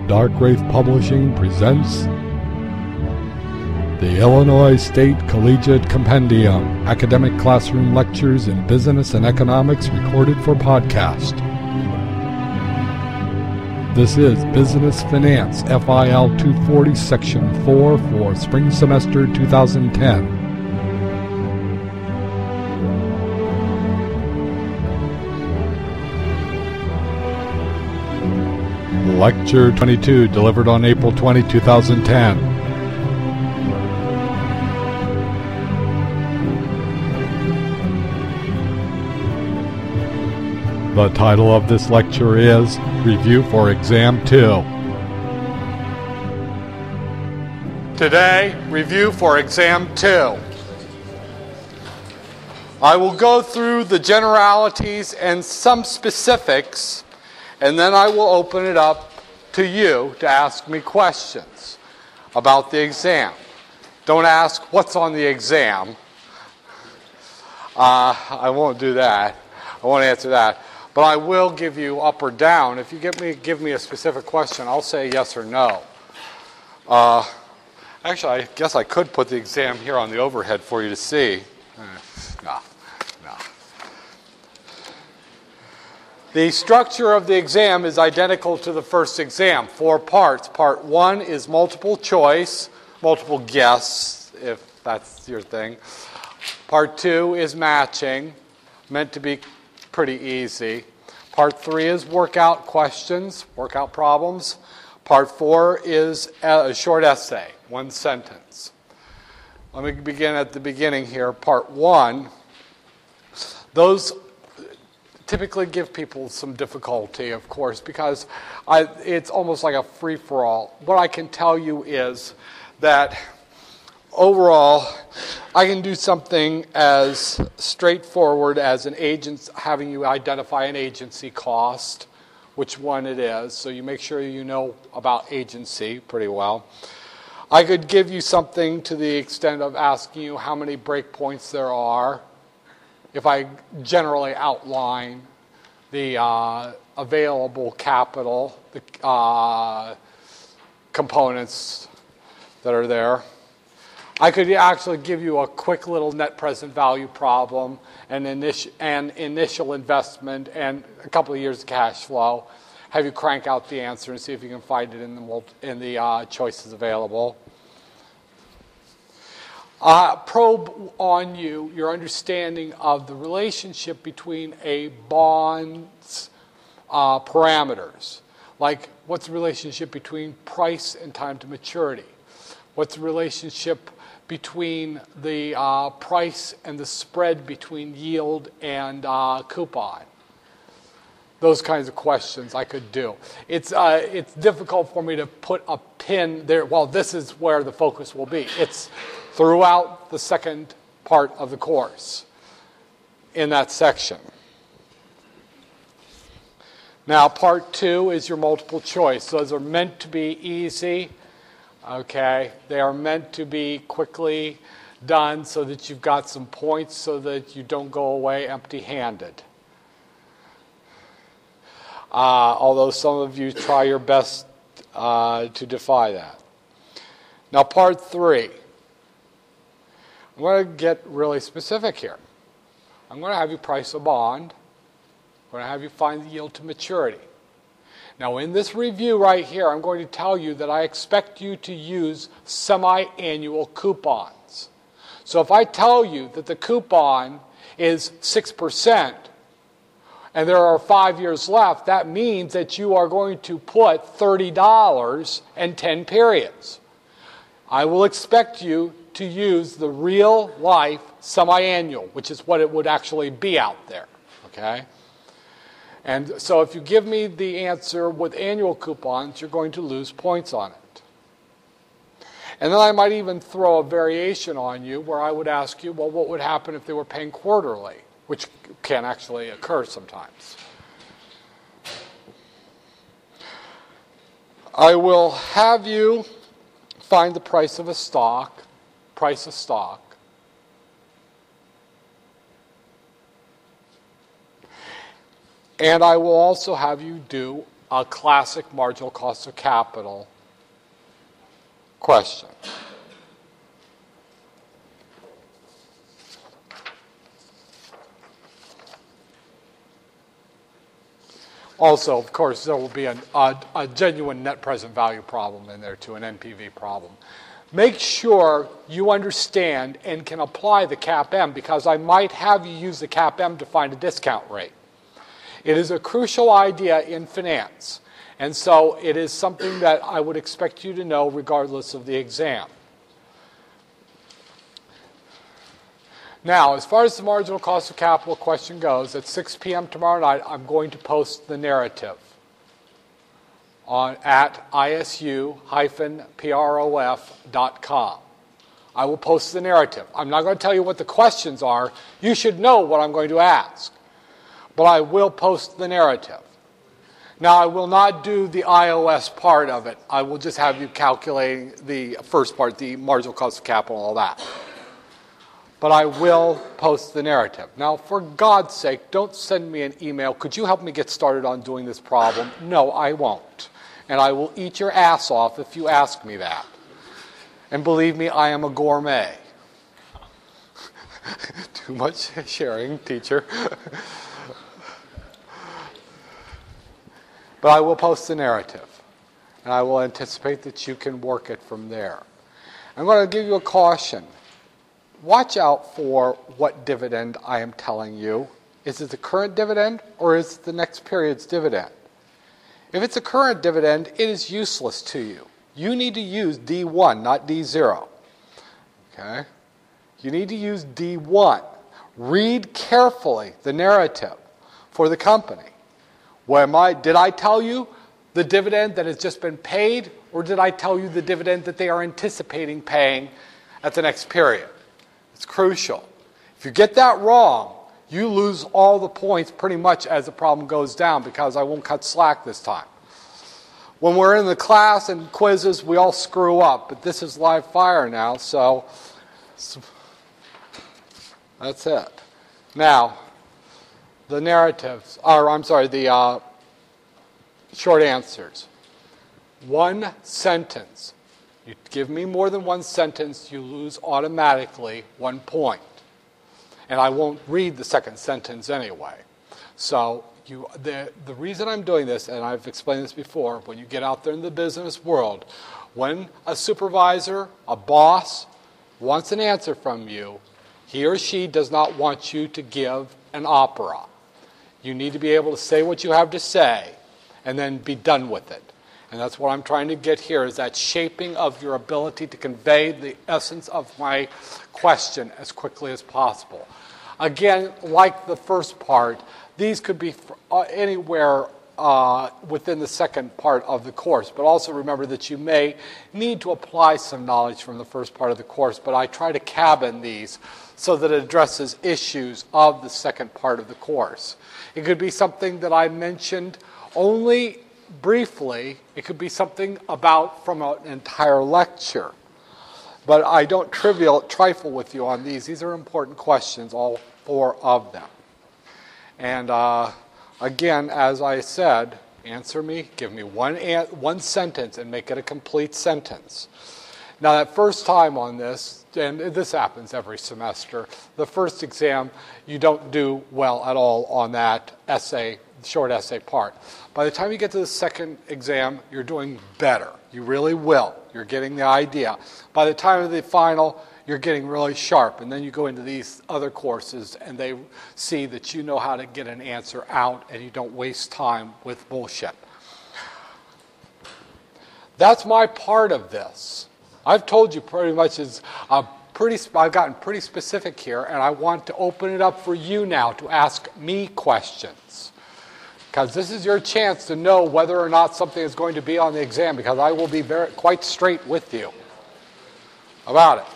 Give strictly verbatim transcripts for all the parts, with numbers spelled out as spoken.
Dark Wraith Publishing presents the Illinois State Collegiate Compendium, Academic Classroom Lectures in Business and Economics recorded for podcast. This is Business Finance F I L two forty Section four for Spring Semester two thousand ten. Lecture twenty-two, delivered on April twentieth, two thousand ten. The title of this lecture is Review for Exam two. Today, review for Exam two. I will go through the generalities and some specifics, and then I will open it up to you to ask me questions about the exam. Don't ask what's on the exam. Uh, I won't do that. I won't answer that. But I will give you up or down. If you give me give me a specific question, I'll say yes or no. Uh, actually, I guess I could put the exam here on the overhead for you to see. No, no. The structure of the exam is identical to the first exam. Four parts. Part one is multiple choice, multiple guess, if that's your thing. Part two is matching, meant to be pretty easy. Part three is workout questions, workout problems. Part four is a short essay, one sentence. Let me begin at the beginning here. Part one, those typically give people some difficulty, of course, because I, it's almost like a free-for-all. What I can tell you is that overall, I can do something as straightforward as an agent, having you identify an agency cost, which one it is, so you make sure you know about agency pretty well. I could give you something to the extent of asking you how many breakpoints there are, if I generally outline the uh, available capital, the uh, components that are there. I could actually give you a quick little net present value problem, and initial, and initial investment, and a couple of years of cash flow. Have you crank out the answer and see if you can find it in the multi, in the uh, choices available. Uh, probe on you your understanding of the relationship between a bond's uh, parameters. Like, what's the relationship between price and time to maturity? What's the relationship between the uh, price and the spread between yield and uh, coupon? Those kinds of questions I could do. It's uh, it's difficult for me to put a pin there. Well, this is where the focus will be. It's throughout the second part of the course in that section. Now, part two is your multiple choice. Those are meant to be easy. Okay, they are meant to be quickly done so that you've got some points so that you don't go away empty-handed. Uh, although some of you try your best uh, to defy that. Now, part three. I'm going to get really specific here. I'm going to have you price a bond. I'm going to have you find the yield to maturity. Now, in this review right here, I'm going to tell you that I expect you to use semi-annual coupons. So if I tell you that the coupon is six percent and there are five years left, that means that you are going to put thirty dollars and ten periods. I will expect you to use the real-life semi-annual, which is what it would actually be out there, okay? And so if you give me the answer with annual coupons, you're going to lose points on it. And then I might even throw a variation on you where I would ask you, well, what would happen if they were paying quarterly, which can actually occur sometimes. I will have you find the price of a stock, price of stock. And I will also have you do a classic marginal cost of capital question. Also, of course, there will be an, a, a genuine net present value problem in there too, an N P V problem. Make sure you understand and can apply the CAPM, because I might have you use the CAPM to find a discount rate. It is a crucial idea in finance, and so it is something that I would expect you to know regardless of the exam. Now, as far as the marginal cost of capital question goes, at six p m tomorrow night, I'm going to post the narrative on at I S U prof dot com. I will post the narrative. I'm not going to tell you what the questions are. You should know what I'm going to ask. But I will post the narrative. Now, I will not do the I O S part of it. I will just have you calculating the first part, the marginal cost of capital and all that. But I will post the narrative. Now, for God's sake, don't send me an email. Could you help me get started on doing this problem? No, I won't. And I will eat your ass off if you ask me that. And believe me, I am a gourmet. Too much sharing, teacher. But I will post the narrative. And I will anticipate that you can work it from there. I'm going to give you a caution. Watch out for what dividend I am telling you. Is it the current dividend or is it the next period's dividend? If it's a current dividend, it is useless to you. You need to use D one, not D zero. Okay? You need to use D one. Read carefully the narrative for the company. Where am I, did I tell you the dividend that has just been paid, or did I tell you the dividend that they are anticipating paying at the next period? It's crucial. If you get that wrong, you lose all the points pretty much as the problem goes down, because I won't cut slack this time. When we're in the class and quizzes, we all screw up, but this is live fire now, so that's it. Now, the narratives, or I'm sorry, the uh, short answers. One sentence. You give me more than one sentence, you lose automatically one point. And I won't read the second sentence anyway. So you, the, the reason I'm doing this, and I've explained this before, when you get out there in the business world, when a supervisor, a boss, wants an answer from you, he or she does not want you to give an opera. You need to be able to say what you have to say and then be done with it. And that's what I'm trying to get here, is that shaping of your ability to convey the essence of my question as quickly as possible. Again, like the first part, these could be anywhere uh, within the second part of the course. But also remember that you may need to apply some knowledge from the first part of the course. But I try to cabin these so that it addresses issues of the second part of the course. It could be something that I mentioned only briefly. It could be something about from an entire lecture. But I don't trivial, trifle with you on these. These are important questions, all four of them. And uh, again, as I said, answer me, give me one, an- one sentence and make it a complete sentence. Now, that first time on this, and this happens every semester, the first exam, you don't do well at all on that essay, short essay part. By the time you get to the second exam, you're doing better. You really will. You're getting the idea. By the time of the final, you're getting really sharp. And then you go into these other courses, and they see that you know how to get an answer out, and you don't waste time with bullshit. That's my part of this. I've told you pretty much is a pretty. I've gotten pretty specific here, and I want to open it up for you now to ask me questions. Because this is your chance to know whether or not something is going to be on the exam, because I will be very, quite straight with you about it.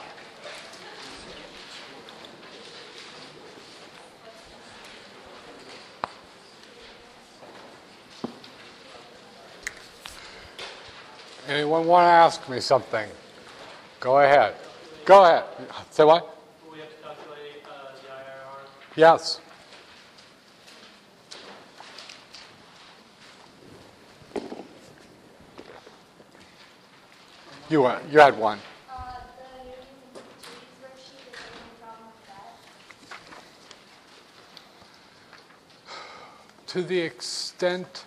Anyone want to ask me something? Go ahead. Go ahead. Say what? Will we have to calculate uh, the I R R? Yes. You, uh, you had one. Uh, the duties worksheet, is there any problem with that? To the extent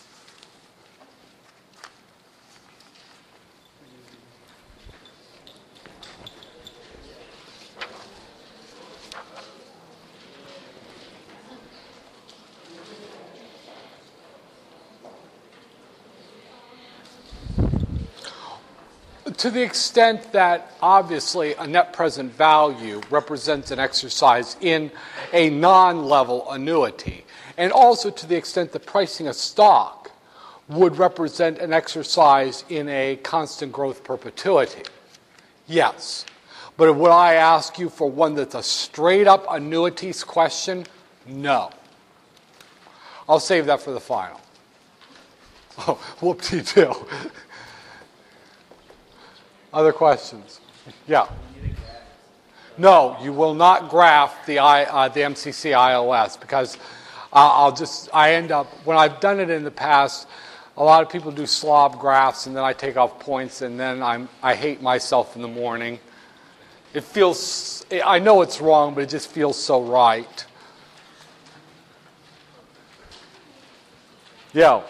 to the extent that obviously a net present value represents an exercise in a non-level annuity, and also to the extent that pricing a stock would represent an exercise in a constant growth perpetuity. Yes. But would I ask you for one that's a straight-up annuities question? No. I'll save that for the final. Oh, whoop-de-doo. Other questions? Yeah. No, you will not graph the I, uh, the M C C I O S because uh, I'll just I end up when I've done it in the past. A lot of people do slob graphs, and then I take off points, and then I'm I hate myself in the morning. It feels I know it's wrong, but it just feels so right. Yeah.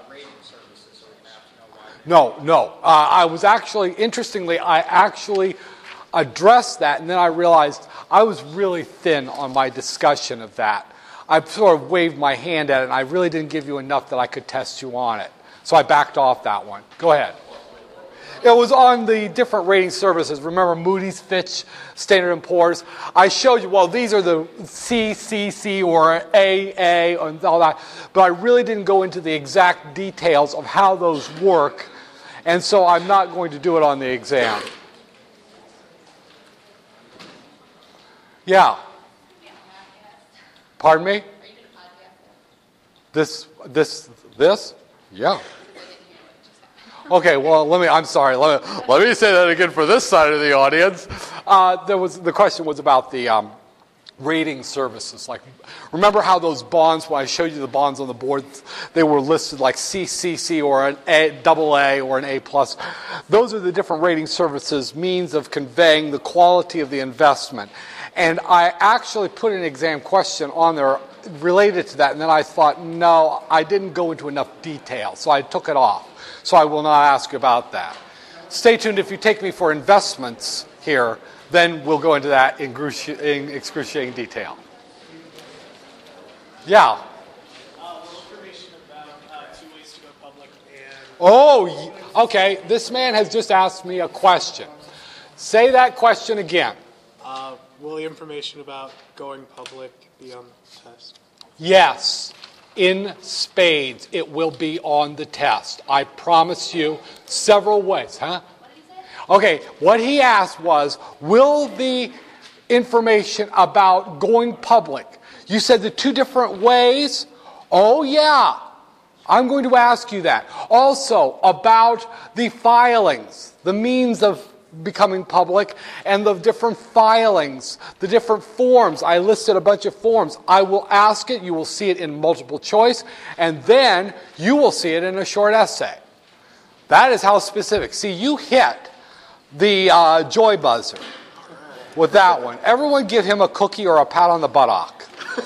No, no. Uh, I was actually, interestingly, I actually addressed that, and then I realized I was really thin on my discussion of that. I sort of waved my hand at it, and I really didn't give you enough that I could test you on it. So I backed off that one. Go ahead. It was on the different rating services. Remember Moody's, Fitch, Standard and Poor's? I showed you, well, these are the C, C, C, or A, A, and all that. But I really didn't go into the exact details of how those work. And so I'm not going to do it on the exam. Yeah. Pardon me? This, this, this? Yeah. Okay, well, let me, I'm sorry, let me, let me say that again for this side of the audience. Uh, there was, the question was about the um, rating services. Like, remember how those bonds, when I showed you the bonds on the board, they were listed like C C C or an A, double A or an A plus. Those are the different rating services means of conveying the quality of the investment. And I actually put an exam question on there related to that, and then I thought, no, I didn't go into enough detail, so I took it off. So I will not ask you about that. Stay tuned. If you take me for investments here, then we'll go into that in excruciating detail. Yeah. Uh, well, information about uh, two ways to go public and... Oh, okay. This man has just asked me a question. Say that question again. Uh, will the information about going public be on the test? Yes. In spades, it will be on the test. I promise you several ways. Huh? Okay, what he asked was, will the information about going public, you said the two different ways? Oh, yeah. I'm going to ask you that. Also, about the filings, the means of becoming public, and the different filings, the different forms. I listed a bunch of forms. I will ask it. You will see it in multiple choice, and then you will see it in a short essay. That is how specific. See, you hit the uh, joy buzzer with that one. Everyone give him a cookie or a pat on the buttock.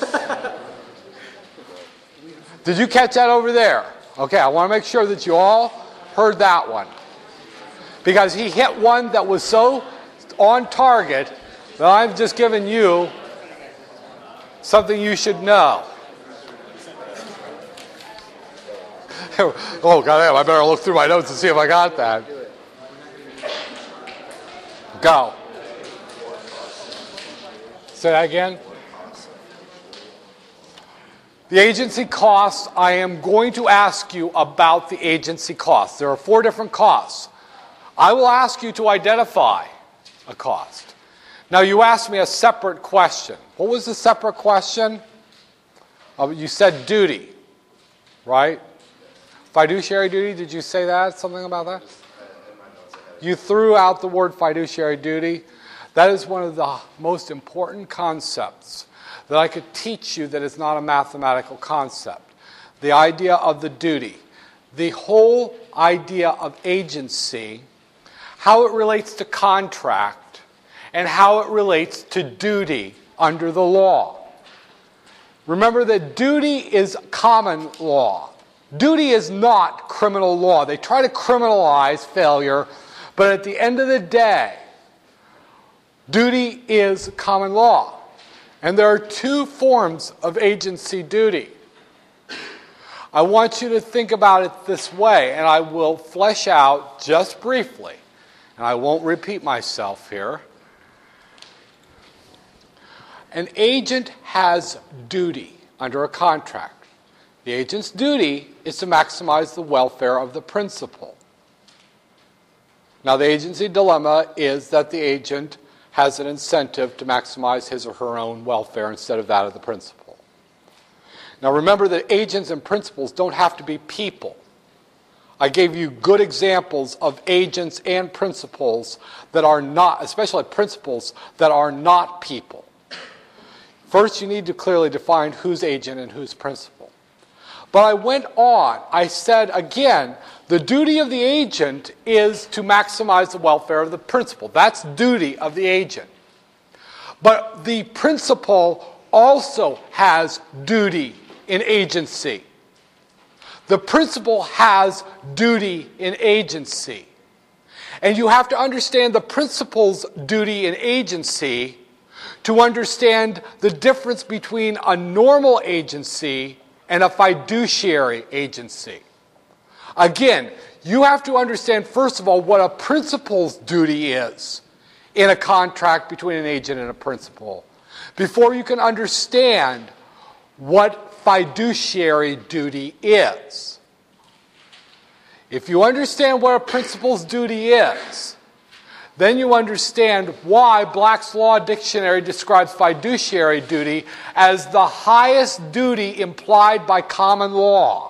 Did you catch that over there? Okay, I want to make sure that you all heard that one. Because he hit one that was so on target that I've just given you something you should know. Oh, goddamn, I better look through my notes and see if I got that. Go. Say that again. The agency costs, I am going to ask you about the agency costs. There are four different costs. I will ask you to identify a cost. Now, you asked me a separate question. What was the separate question? Uh, you said duty, right? Fiduciary duty, did you say that? Something about that? You threw out the word fiduciary duty. That is one of the most important concepts that I could teach you that is not a mathematical concept. The idea of the duty. The whole idea of agency how it relates to contract, and how it relates to duty under the law. Remember that duty is common law. Duty is not criminal law. They try to criminalize failure, but at the end of the day, duty is common law. And there are two forms of agency duty. I want you to think about it this way, and I will flesh out just briefly, and I won't repeat myself here. An agent has duty under a contract. The agent's duty is to maximize the welfare of the principal. Now, the agency dilemma is that the agent has an incentive to maximize his or her own welfare instead of that of the principal. Now, remember that agents and principals don't have to be people. I gave you good examples of agents and principals that are not, especially principals, that are not people. First, you need to clearly define who's agent and who's principal. But I went on. I said, again, the duty of the agent is to maximize the welfare of the principal. That's duty of the agent. But the principal also has duty in agency. The principal has duty in agency. And you have to understand the principal's duty in agency to understand the difference between a normal agency and a fiduciary agency. Again, you have to understand, first of all, what a principal's duty is in a contract between an agent and a principal before you can understand what fiduciary duty is. If you understand what a principal's duty is, then you understand why Black's Law Dictionary describes fiduciary duty as the highest duty implied by common law.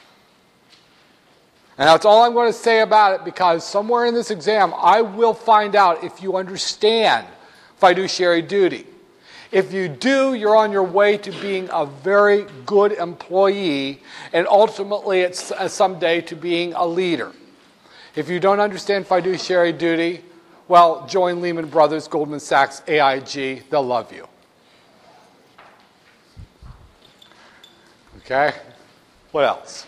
And that's all I'm going to say about it, because somewhere in this exam I will find out if you understand fiduciary duty. If you do, you're on your way to being a very good employee and ultimately it's, uh, someday to being a leader. If you don't understand fiduciary duty, well, join Lehman Brothers, Goldman Sachs, A I G. They'll love you. Okay? What else?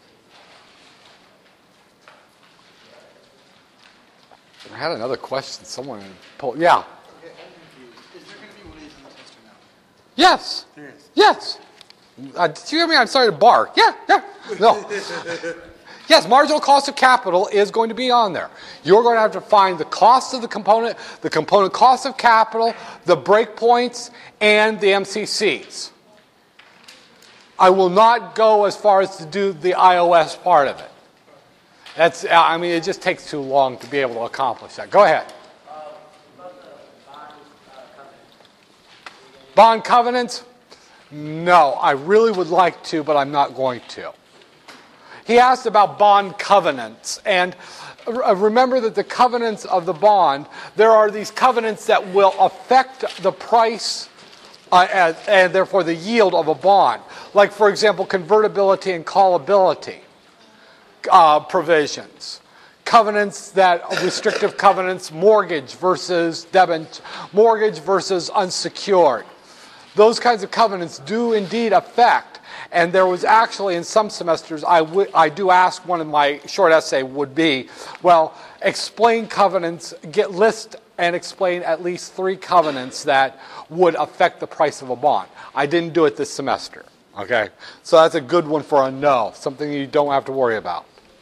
I had another question. Someone pulled. Yeah. Okay, I'm confused. Is there going to be one in the test or no? Yes. There is. Yes. Uh, did you hear me? I'm sorry to bark. Yeah, yeah. No. Yes, marginal cost of capital is going to be on there. You're going to have to find the cost of the component, the component cost of capital, the breakpoints, and the M C Cs. I will not go as far as to do the I O S part of it. That's, I mean, it just takes too long to be able to accomplish that. Go ahead. Uh, about the bond uh, covenant. Bond covenants? No, I really would like to, but I'm not going to. He asked about bond covenants, and remember that the covenants of the bond, there are these covenants that will affect the price uh, and, and therefore the yield of a bond. Like, for example, convertibility and callability uh, provisions. Covenants that, restrictive covenants, mortgage versus debent, mortgage versus unsecured. Those kinds of covenants do indeed affect. And there was actually, in some semesters, I, w- I do ask, one of my short essay would be, well, explain covenants, get list and explain at least three covenants that would affect the price of a bond. I didn't do it this semester, okay? So that's a good one for a no, something you don't have to worry about.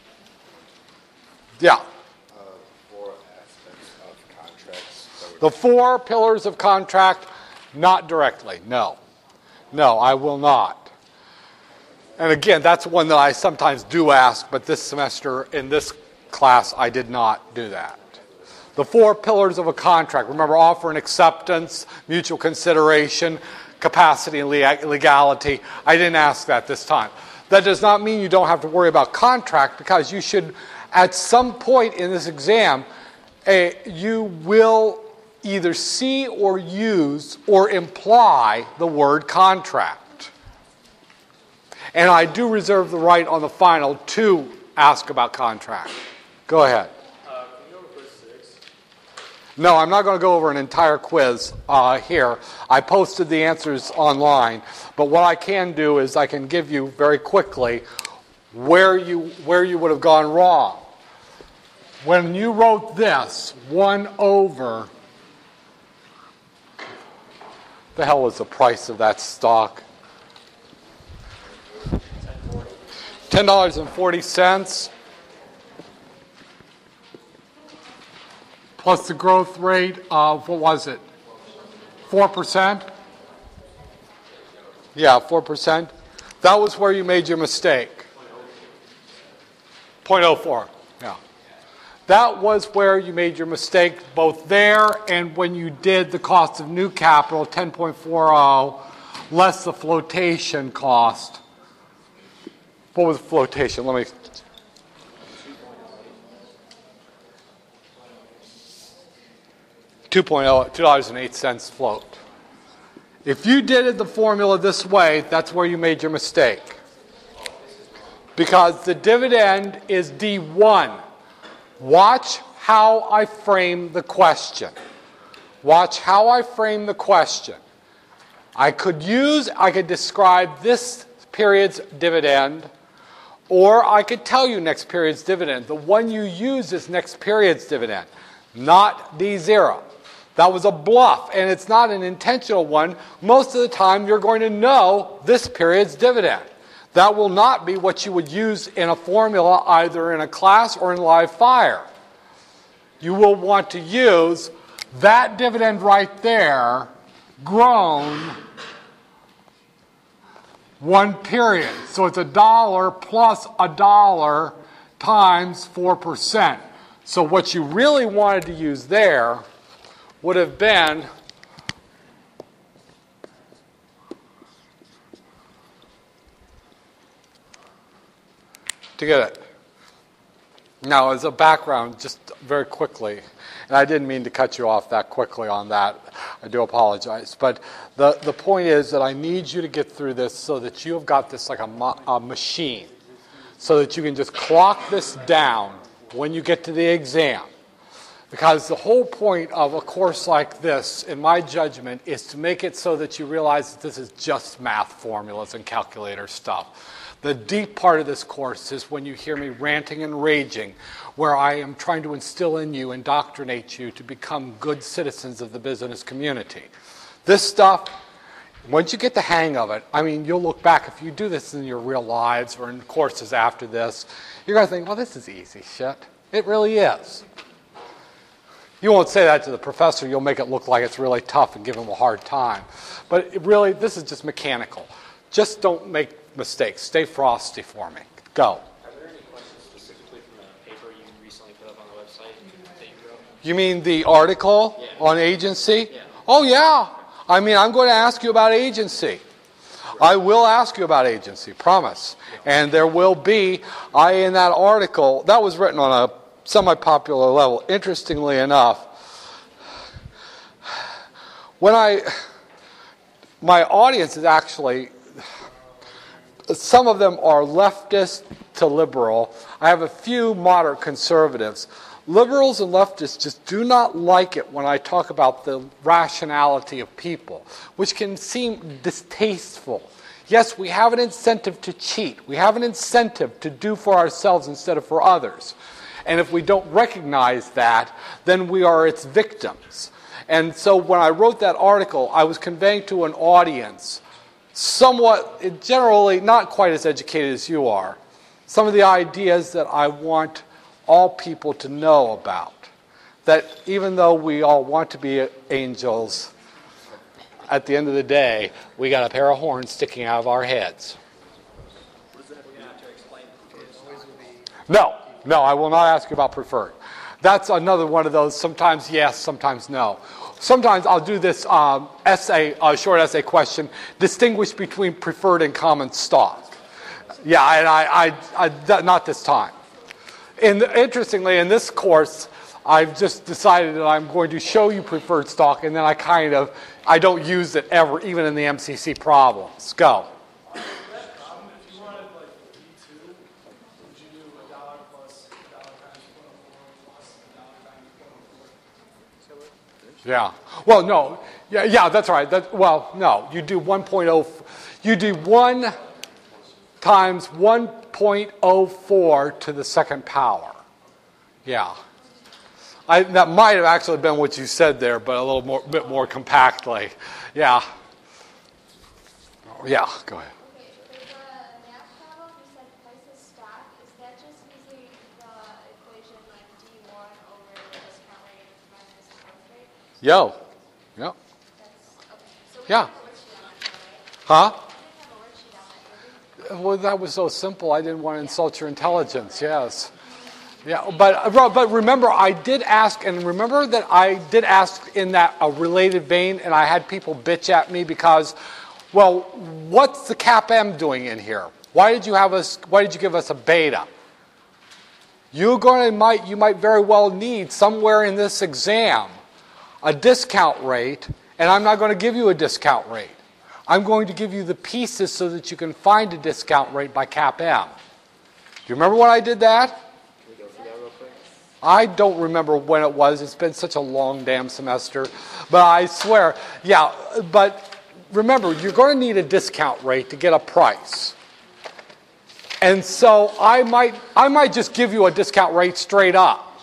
Yeah? Uh, four aspects of contracts. that The four pillars of contract, not directly, no. No, I will not. And again, that's one that I sometimes do ask, but this semester in this class I did not do that. The four pillars of a contract. Remember, offer and acceptance, mutual consideration, capacity and legality. I didn't ask that this time. That does not mean you don't have to worry about contract, because you should, at some point in this exam, uh, you will either see or use or imply the word contract. And I do reserve the right on the final to ask about contract. Go ahead. Uh, can you go over verse six? No, I'm not going to go over an entire quiz uh, here. I posted the answers online, but what I can do is I can give you very quickly where you where you would have gone wrong. When you wrote this, one over, the hell was the price of that stock? ten dollars and forty cents. Plus the growth rate of, what was it? four percent? Yeah, four percent. That was where you made your mistake. zero point zero four, yeah. That was where you made your mistake, both there and when you did the cost of new capital, ten point four zero, less the flotation cost. What was flotation? Let me... two point zero, two dollars and eight cents float. If you did it the formula this way, that's where you made your mistake. Because the dividend is D one. Watch how I frame the question. Watch how I frame the question. I could use, I could describe this period's dividend, or I could tell you next period's dividend. The one you use is next period's dividend, not D zero. That was a bluff, and it's not an intentional one. Most of the time, you're going to know this period's dividend. That will not be what you would use in a formula, either in a class or in live fire. You will want to use that dividend right there, grown one period. So it's a dollar plus a dollar times four percent. So what you really wanted to use there would have been to get it. Now, as a background, just very quickly, and I didn't mean to cut you off that quickly on that. I do apologize. But the, the point is that I need you to get through this so that you have got this like a, ma- a machine, so that you can just clock this down when you get to the exam. Because the whole point of a course like this, in my judgment, is to make it so that you realize that this is just math formulas and calculator stuff. The deep part of this course is when you hear me ranting and raging, where I am trying to instill in you, indoctrinate you to become good citizens of the business community. This stuff, once you get the hang of it, I mean, you'll look back, if you do this in your real lives or in courses after this, you're going to think, well, this is easy shit. It really is. You won't say that to the professor. You'll make it look like it's really tough and give him a hard time. But it really, this is just mechanical. Just don't make mistakes. Stay frosty for me. Go. Are there any questions specifically from the paper you recently put up on the website that you wrote? You mean the article Yeah. on agency? Yeah. Oh, yeah. I mean, I'm going to ask you about agency. I will ask you about agency, promise. And there will be, I in that article, that was written on a semi-popular level. Interestingly enough, when I, my audience is actually, some of them are leftist to liberal. I have a few moderate conservatives. Liberals and leftists just do not like it when I talk about the rationality of people, which can seem distasteful. Yes, we have an incentive to cheat. We have an incentive to do for ourselves instead of for others. And if we don't recognize that, then we are its victims. And so when I wrote that article, I was conveying to an audience, somewhat, generally not quite as educated as you are, some of the ideas that I want all people to know about. That even though we all want to be angels, at the end of the day, we got a pair of horns sticking out of our heads. No. No, I will not ask you about preferred. That's another one of those, sometimes yes, sometimes no. Sometimes I'll do this um, essay, uh, short essay question, distinguish between preferred and common stock. Yeah, and I, I, I, not this time. And interestingly, in this course, I've just decided that I'm going to show you preferred stock, and then I kind of, I don't use it ever, even in the M C C problems. Go. Yeah. Well, no. Yeah, yeah, that's right. That, well, no. You do one point oh, you do one times one point oh four to the second power. Yeah. I, that might have actually been what you said there, but a little more, bit more compactly. Yeah. Yeah, go ahead. Okay, for the math problem, you said prices stack. Is that just using the equation like D one over the discount rate minus the growth rate? Yo. Yep. That's, okay. So we Yeah. have a worksheet on that, right? Huh? We didn't have a worksheet on that, did we? Well, that was so simple. I didn't want to insult your intelligence. Yes. Yeah, but but remember, I did ask, and remember that I did ask in that a related vein, and I had people bitch at me because, well, what's the CAPM doing in here? Why did you have us? Why did you give us a beta? You're going to might you might very well need somewhere in this exam a discount rate, and I'm not going to give you a discount rate. I'm going to give you the pieces so that you can find a discount rate by CAPM. Do you remember when I did that? I don't remember when it was. It's been such a long damn semester. But I swear, yeah, but remember, you're going to need a discount rate to get a price. And so I might I might just give you a discount rate straight up.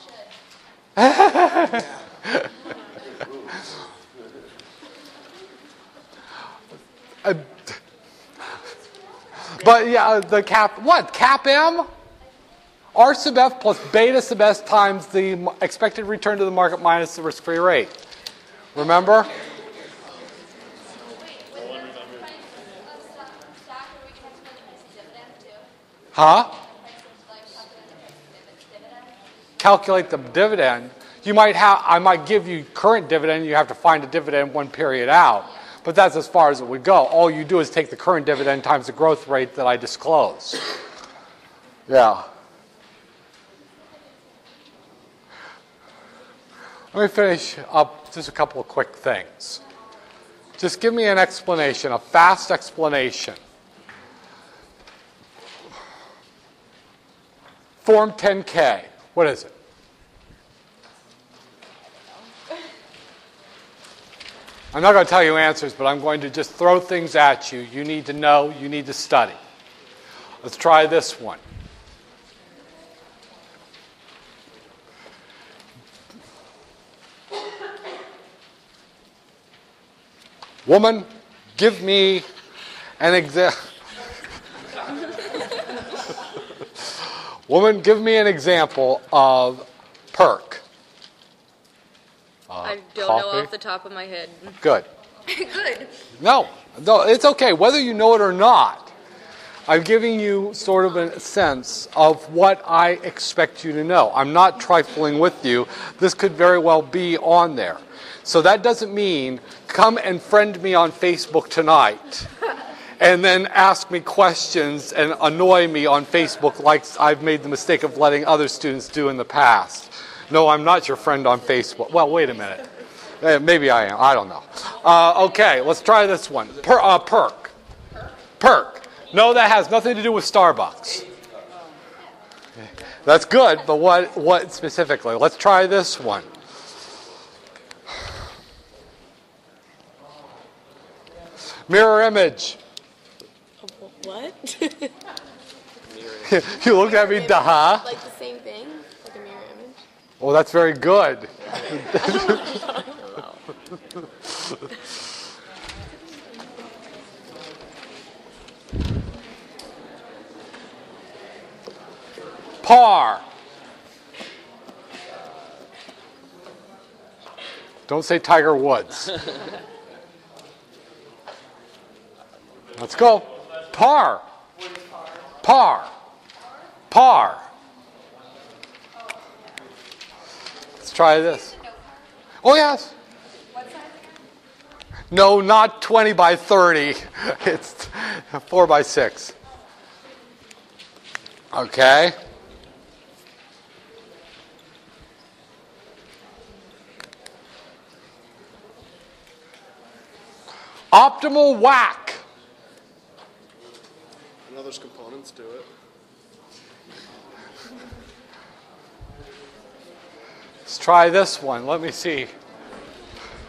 Uh, but yeah, the cap, what? CAPM? R sub F plus beta sub S times the expected return to the market minus the risk-free rate. Remember? Wait, with the price of stock, stock, are we going to have to know the price of dividend too? Huh? Price of, like, calculate the price of dividend? Calculate the dividend. You might have, I might give you current dividend. You have to find a dividend one period out. But that's as far as it would go. All you do is take the current dividend times the growth rate that I disclose. Yeah. Let me finish up just a couple of quick things. Just give me an explanation, a fast explanation. Form ten K, what is it? I'm not going to tell you answers, but I'm going to just throw things at you. You need to know, you need to study. Let's try this one. Woman, give me an example. Woman, give me an example of perk. Uh, I don't coffee? know off the top of my head. Good. Good. No, no, it's okay. Whether you know it or not, I'm giving you sort of a sense of what I expect you to know. I'm not trifling with you. This could very well be on there. So that doesn't mean come and friend me on Facebook tonight and then ask me questions and annoy me on Facebook like I've made the mistake of letting other students do in the past. No, I'm not your friend on Facebook. Well, wait a minute. Eh, maybe I am. I don't know. Uh, okay, let's try this one. Per, uh, perk. Perk. No, that has nothing to do with Starbucks. That's good, but what, what specifically? Let's try this one. Mirror image. What? You looked at me, duh. Like the same thing? Like a mirror image? Oh, that's very good. Par. Don't say Tiger Woods. Let's go. Par. Par. Par. Let's try this. Oh, yes. No, not twenty by thirty. It's four by six. Okay. Optimal whack. I know there's components to it. Let's try this one. Let me see.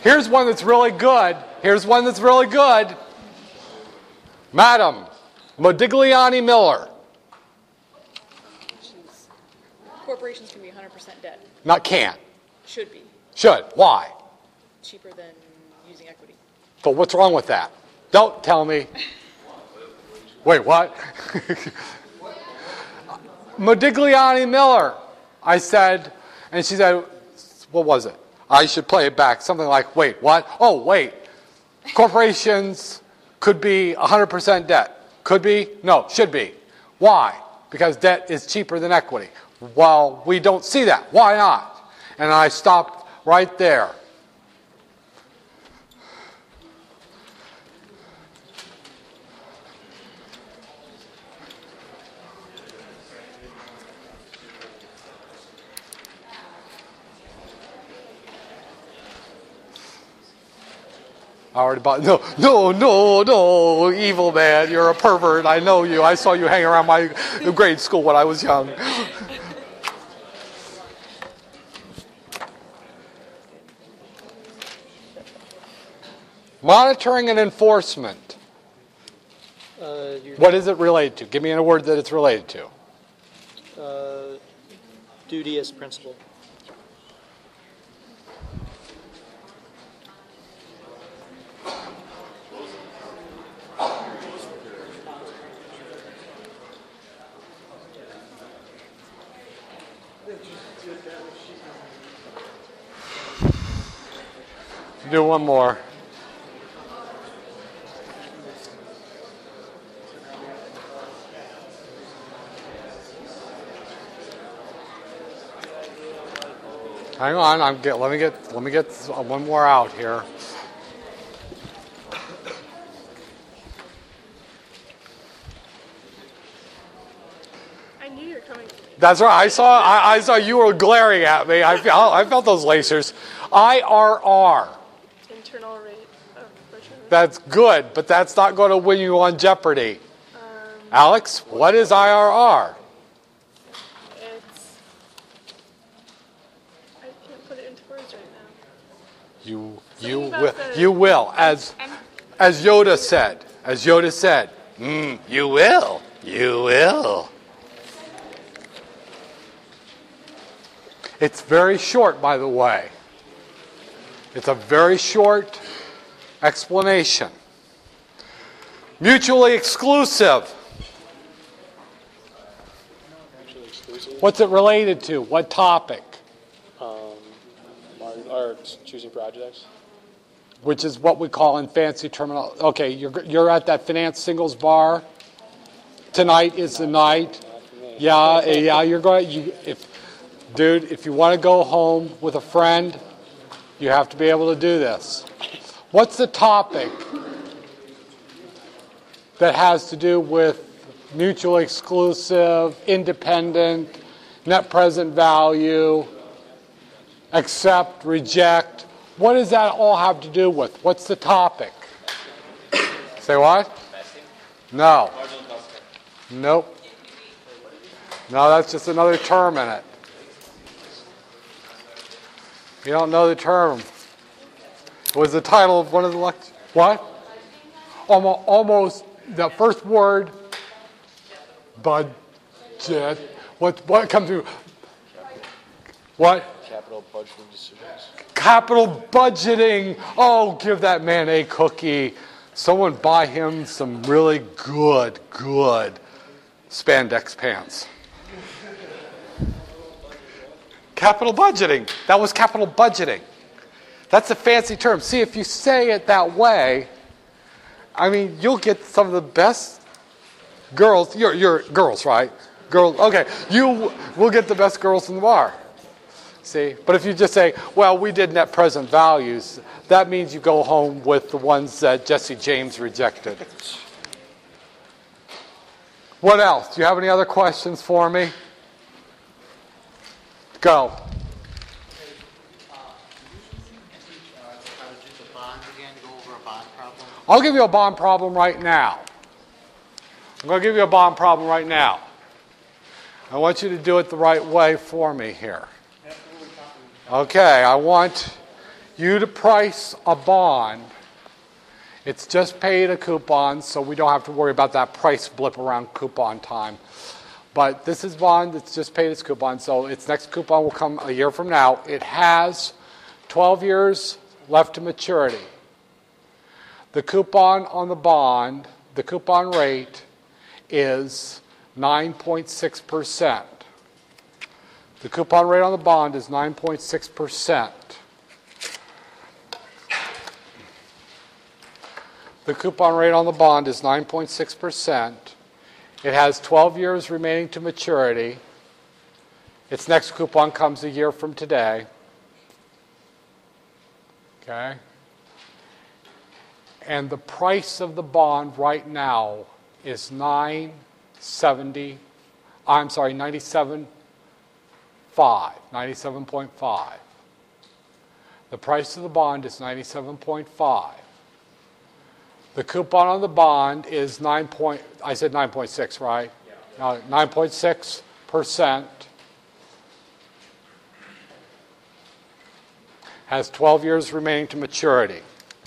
Here's one that's really good. Here's one that's really good. Madam Modigliani Miller. Corporations can be one hundred percent debt. Not can't. Should be. Should. Why? Cheaper than using equity. But what's wrong with that? Don't tell me. Wait, what? Modigliani Miller. I said, and she said, what was it? I should play it back. Something like, wait, what? Oh, wait. Corporations could be one hundred percent debt. Could be? No, should be. Why? Because debt is cheaper than equity. Well, we don't see that. Why not? And I stopped right there. I already bought. No, no, no, no, evil man. You're a pervert. I know you. I saw you hang around my grade school when I was young. Monitoring and enforcement. Uh, What is it related to? Give me a word that it's related to. uh, duty as principal. Do one more. Hang on, I'm get. Let me get. Let me get one more out here. I knew you were coming. That's right. I saw. I, I saw you were glaring at me. I felt. I felt those lasers. I R R. Internal rate of return. That's good, but that's not going to win you on Jeopardy. Um, Alex, what is I R R? it's. I can't put it into words right now. You. Something You about will. the- You will. As. I'm, As Yoda said. As Yoda said. Mm, you will. You will. It's very short, by the way. It's a very short explanation. Mutually exclusive. Mutually exclusive. What's it related to? What topic? Um, our, our choosing projects. Which is what we call in fancy terminology. Okay, you're you're at that finance singles bar. Tonight is the night. Yeah, yeah, you're going. You, if, dude, if you want to go home with a friend, you have to be able to do this. What's the topic that has to do with mutually exclusive, independent, net present value, accept, reject? What does that all have to do with? What's the topic? Say what? No. Nope. No, that's just another term in it. You don't know the term. It was the title of one of the lectures. What? Almost, almost the first word, budget. What, what comes through? What? Capital budgeting decisions. Capital budgeting. Oh, give that man a cookie. Someone buy him some really good, good spandex pants. Capital budgeting. That was capital budgeting. That's a fancy term. See, if you say it that way, I mean, you'll get some of the best girls. You're, you're girls, right? Girls. Okay, you will get the best girls in the bar. See, but if you just say, well, we did net present values, that means you go home with the ones that Jesse James rejected. What else? Do you have any other questions for me? Go. I'll give you a bond problem right now. I'm going to give you a bond problem right now. I want you to do it the right way for me here. Okay, I want you to price a bond, it's just paid a coupon, so we don't have to worry about that price blip around coupon time. But this is bond that's just paid its coupon, so its next coupon will come a year from now. It has twelve years left to maturity. The coupon on the bond, the coupon rate is nine point six percent. The coupon rate on the bond is nine point six percent. The coupon rate on the bond is nine point six percent. It has twelve years remaining to maturity. Its next coupon comes a year from today. Okay? And the price of the bond right now is nine seventy. I'm sorry, ninety-seven point five. ninety-seven point five. The price of the bond is ninety-seven point five. The coupon on the bond is nine point. I said nine point six, right? Yeah. No, nine point six percent. Has twelve years remaining to maturity.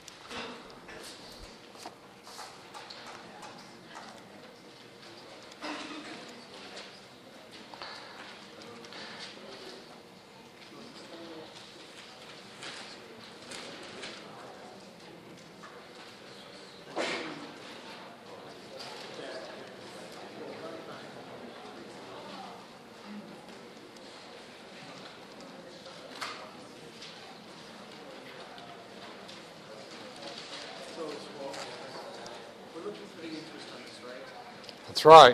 That's right.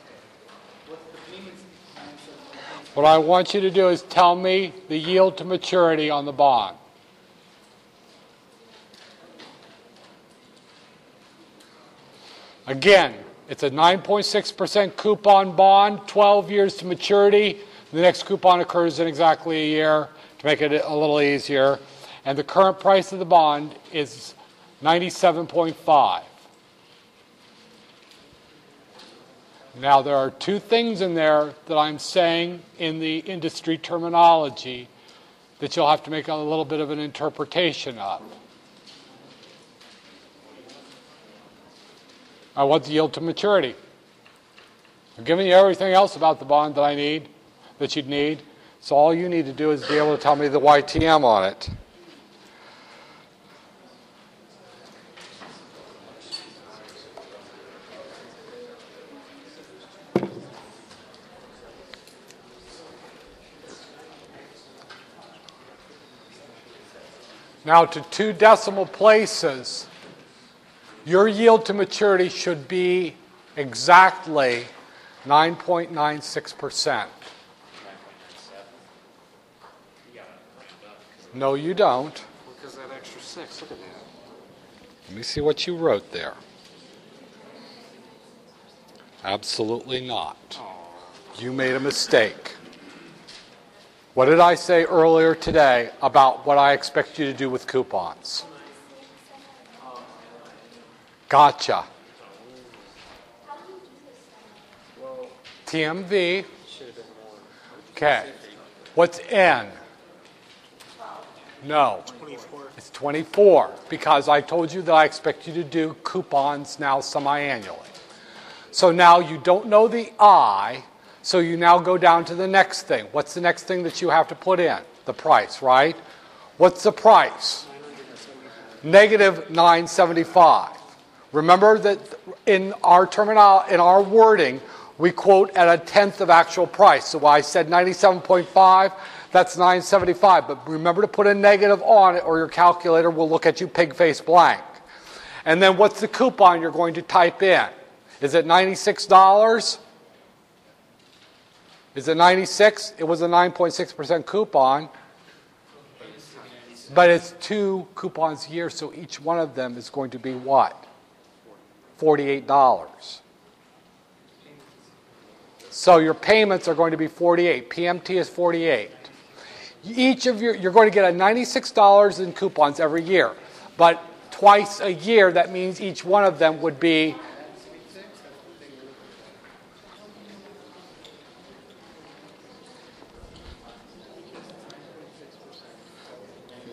What I want you to do is tell me the yield to maturity on the bond. Again, it's a nine point six percent coupon bond, twelve years to maturity. The next coupon occurs in exactly a year to make it a little easier. And the current price of the bond is ninety-seven point five. Now, there are two things in there that I'm saying in the industry terminology that you'll have to make a little bit of an interpretation of. I want the yield to maturity. I'm giving you everything else about the bond that I need, that you'd need. So all you need to do is be able to tell me the Y T M on it. Now, to two decimal places, your yield to maturity should be exactly nine point nine six percent. No, you don't. Because that extra six, look at that. Let me see what you wrote there. Absolutely not. You made a mistake. What did I say earlier today about what I expect you to do with coupons? Gotcha. T M V. Okay. What's N? No. twenty-four. It's twenty-four because I told you that I expect you to do coupons now semi-annually. So now you don't know the I. So you now go down to the next thing. What's the next thing that you have to put in? The price, right? What's the price? Negative nine seventy-five. Remember that in our terminal, in our wording, we quote at a tenth of actual price. So I said ninety-seven point five, that's nine seventy-five. But remember to put a negative on it or your calculator will look at you pig-face blank. And then what's the coupon you're going to type in? Is it ninety-six dollars? Is it ninety-six? It was a nine point six percent coupon. But it's two coupons a year, so each one of them is going to be what? forty-eight dollars. So your payments are going to be forty-eight. P M T is forty-eight. Each of your, you're going to get a ninety-six dollars in coupons every year. But twice a year, that means each one of them would be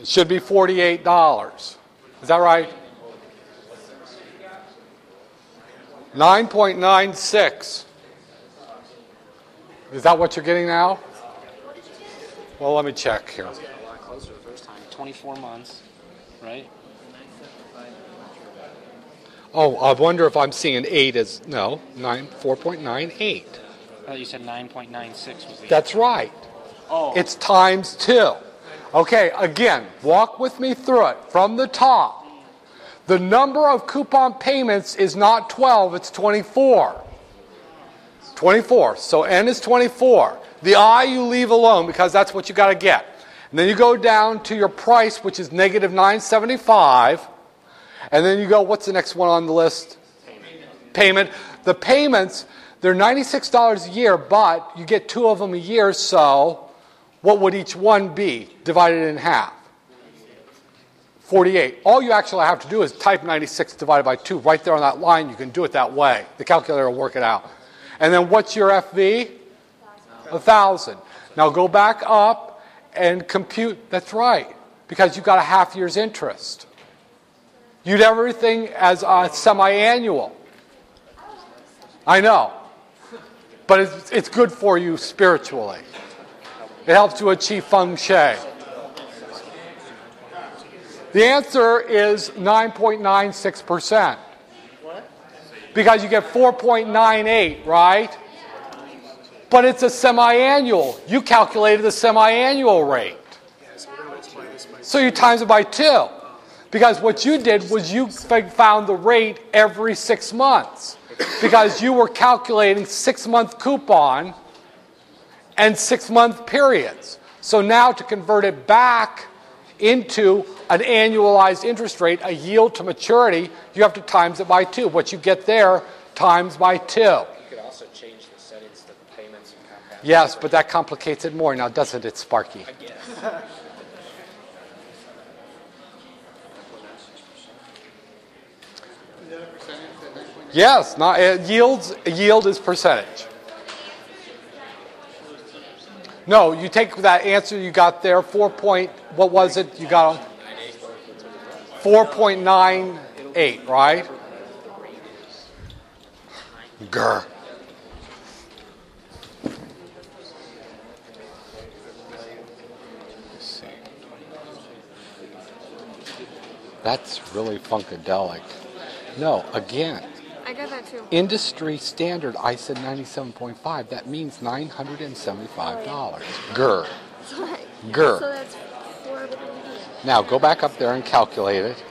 It should be forty-eight dollars. Is that right? nine point nine six. Is that what you're getting now? Well, let me check here. A lot closer the first time. Twenty-four months, right? Oh, I wonder if I'm seeing eight as, no, nine, four point nine eight. I thought you said nine point nine six was the. That's right. Oh. It's times two. Okay, again, walk with me through it. From the top, the number of coupon payments is not twelve, it's twenty-four. twenty-four. So N is twenty-four. The I you leave alone because that's what you got to get. And then you go down to your price, which is negative nine seventy-five. And then you go, what's the next one on the list? Payment. Payment. The payments, they're ninety-six dollars a year, but you get two of them a year, so what would each one be divided in half? forty-eight. All you actually have to do is type ninety-six divided by two. Right there on that line, you can do it that way. The calculator will work it out. And then what's your F V? one thousand. Now go back up and compute. That's right, because you got a half year's interest. You'd have everything as a semi-annual. I know. But it's, it's good for you spiritually. It helps you achieve feng shui. The answer is nine point nine six percent. Because you get four point nine eight, right? But it's a semi-annual. You calculated the semi-annual rate. So you times it by two. Because what you did was you found the rate every six months. Because you were calculating six-month coupon and six-month periods. So now to convert it back into an annualized interest rate, a yield to maturity, you have to times it by two. What you get there times by two. You could also change the settings to the payments and compound. Yes, but that complicates it more now, doesn't it, Sparky? I guess. Yes, not, uh, yields, yield is percentage. No, you take that answer you got there, four point, what was it you got on? four point nine eight, right? Grr. That's really funkadelic. No, again. I got that too. Industry standard, I said ninety-seven point five. That means nine hundred seventy-five dollars. Grr. So, Grr. so that's four. Now go back up there and calculate it.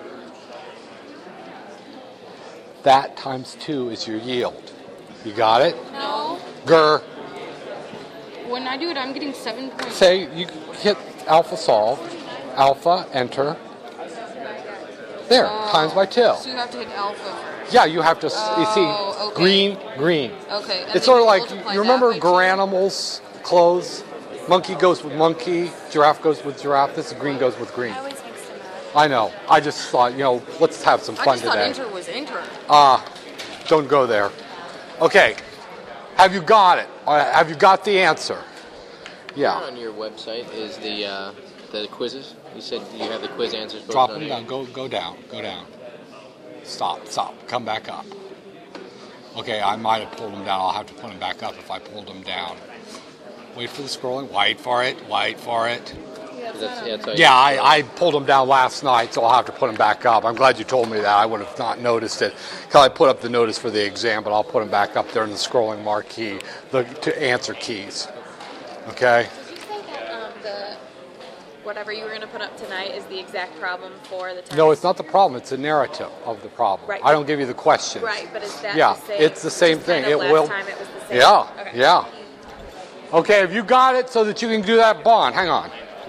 That times two is your yield. You got it? No. Grr. When I do it, I'm getting seven point. Say you hit alpha solve, alpha, enter. There, Oh. times by two. So you have to hit alpha first. Yeah, you have to, Oh, you see, okay. green, green. Okay. and It's then sort of you like, multiply you that remember by two. Garanimals clothes? Monkey goes with monkey, giraffe goes with giraffe, this is green goes with green. I always mix them up. I know, I just thought, you know, let's have some I fun just thought today. enter was enter. Ah, don't go there. Okay, have you got it? Uh, Have you got the answer? Yeah. On your website is the uh, the quizzes. You said you have the quiz answers. posted Drop on them there? down, go, go down, go down. Stop, stop, come back up. Okay, I might have pulled them down. I'll have to put them back up if I pulled them down. Wait for the scrolling. Wait for it. Wait for it. That's, yeah, that's how you- Yeah, I, I pulled them down last night, so I'll have to put them back up. I'm glad you told me that. I would have not noticed it. Because I put up the notice for the exam, but I'll put them back up there in the scrolling marquee, the to answer keys. Okay? Did you say that um, the whatever you were going to put up tonight is the exact problem for the test? No, it's not the problem. It's the narrative of the problem. Right. I don't give you the questions. Right, but is that Yeah, the same? it's the same just thing. kinda It last will. time it was the same? Yeah, Okay. yeah. Okay, have you got it so that you can do that bond? Hang on.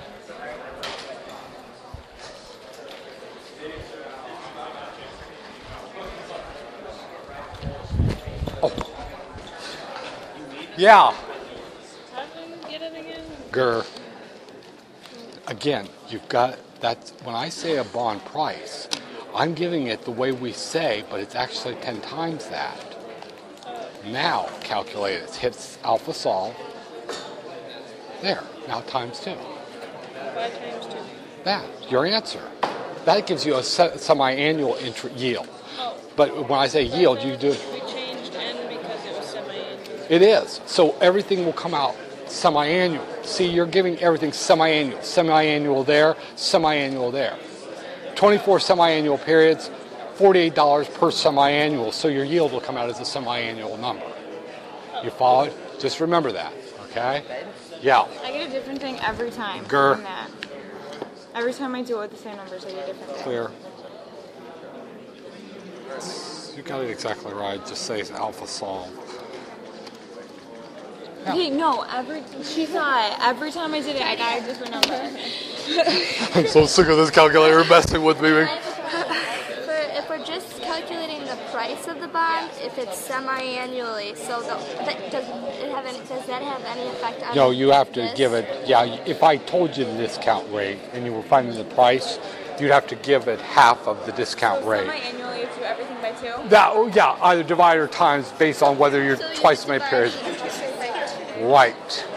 Oh. Yeah. Get it again? Grr. Again, you've got that's when I say a bond price, I'm giving it the way we say, but it's actually ten times that. Now calculate it. Hits alpha solve. There. Now times two. Five times two. That, your answer. That gives you a se- semi-annual int- yield. Oh. But when I say yield, you do. We changed N because it was semi-annual. It is. So everything will come out semi-annual. See, you're giving everything semi-annual. Semi-annual there, semi-annual there. twenty-four semi-annual periods, forty-eight dollars per semi-annual. So your yield will come out as a semi-annual number. You followed? Just remember that, okay? Yeah. I get a different thing every time. Grr. on that. Every time I do it with the same numbers, I get a different thing. Clear. You got it exactly right. Just say it's alpha solve. Okay, no, every she thought every time I did it, I got a different number. I'm so sick of this calculator messing with me. For, if we're just calculating the price of the bond, if it's semi-annually, so the, that, does it have any, does that have any effect on? No, you have to this? give it, yeah, if I told you the discount rate and you were finding the price, you'd have to give it half of the discount So rate. semi-annually, you do everything by two. That, oh, yeah, either divide or times based on whether you're So you twice as many divide periods. the interest rate by two. Right.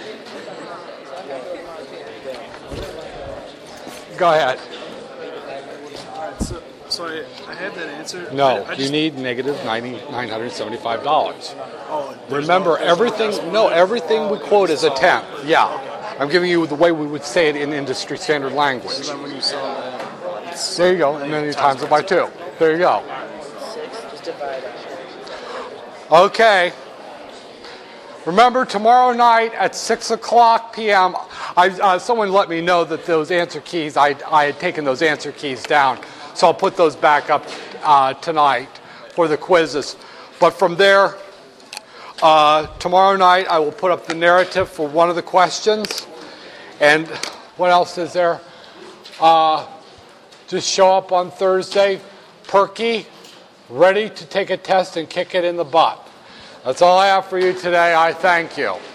Go ahead. Alright, so, so I, I had that answer. No, I, I you just, need negative nine thousand nine hundred seventy-five dollars. oh, there's Remember, no- there's no everything, decimal no, there? everything we quote is a tenth. Yeah. I'm giving you the way we would say it in industry standard language. So then when you sell that, it's There you go, and then you times it by two. There you go. Six, just divide it. Okay. Remember, tomorrow night at six o'clock p.m., I, uh, someone let me know that those answer keys, I, I had taken those answer keys down. So I'll put those back up uh, tonight for the quizzes. But from there, uh, tomorrow night, I will put up the narrative for one of the questions. And what else is there? Uh, just show up on Thursday, perky, ready to take a test and kick it in the butt. That's all I have for you today. I thank you.